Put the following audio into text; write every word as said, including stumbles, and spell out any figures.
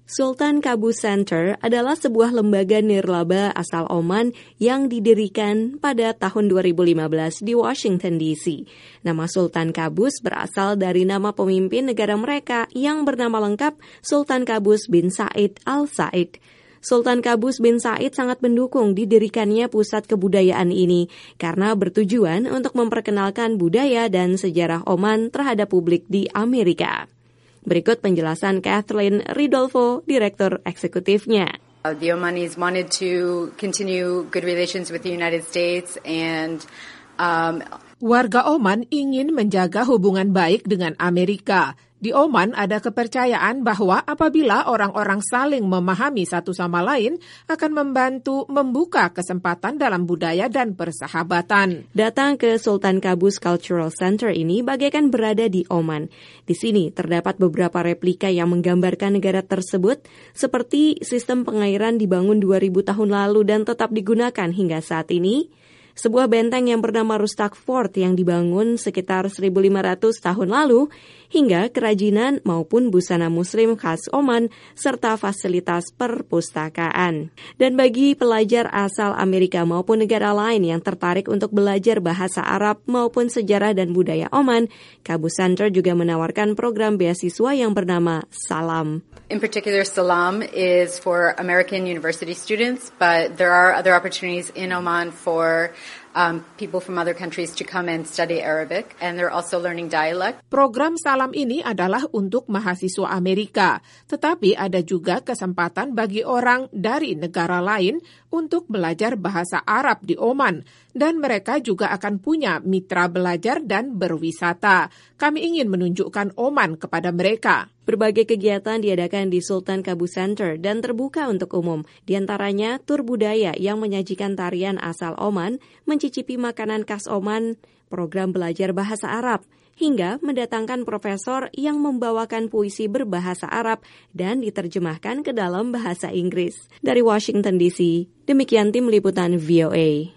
Sultan Qaboos Center adalah sebuah lembaga nirlaba asal Oman yang didirikan pada tahun dua ribu lima belas di Washington D C. Nama Sultan Qaboos berasal dari nama pemimpin negara mereka yang bernama lengkap Sultan Qaboos bin Said Al Said. Sultan Qaboos bin Said sangat mendukung didirikannya pusat kebudayaan ini karena bertujuan untuk memperkenalkan budaya dan sejarah Oman terhadap publik di Amerika. Berikut penjelasan Kathleen Ridolfo, Direktur Eksekutifnya. The Omanis wanted to continue good relations with the United States and um, Warga Oman ingin menjaga hubungan baik dengan Amerika. Di Oman ada kepercayaan bahwa apabila orang-orang saling memahami satu sama lain akan membantu membuka kesempatan dalam budaya dan persahabatan. Datang ke Sultan Qaboos Cultural Center ini bagaikan berada di Oman. Di sini terdapat beberapa replika yang menggambarkan negara tersebut seperti sistem pengairan dibangun dua ribu tahun lalu dan tetap digunakan hingga saat ini. Sebuah benteng yang bernama Rustak Fort yang dibangun sekitar seribu lima ratus tahun lalu, hingga kerajinan maupun busana muslim khas Oman, serta fasilitas perpustakaan. Dan bagi pelajar asal Amerika maupun negara lain yang tertarik untuk belajar bahasa Arab maupun sejarah dan budaya Oman, Qaboos Center juga menawarkan program beasiswa yang bernama Salam. In particular, Salam is for American university students, but there are other opportunities in Oman for um, people from other countries to come and study Arabic, and they're also learning dialect. Program Salam ini adalah untuk mahasiswa Amerika, tetapi ada juga kesempatan bagi orang dari negara lain untuk belajar bahasa Arab di Oman, dan mereka juga akan punya mitra belajar dan berwisata. Kami ingin menunjukkan Oman kepada mereka. Berbagai kegiatan diadakan di Sultan Qaboos Center dan terbuka untuk umum. Di antaranya tur budaya yang menyajikan tarian asal Oman, mencicipi makanan khas Oman, program belajar bahasa Arab, hingga mendatangkan profesor yang membawakan puisi berbahasa Arab dan diterjemahkan ke dalam bahasa Inggris. Dari Washington D C, demikian tim liputan V O A.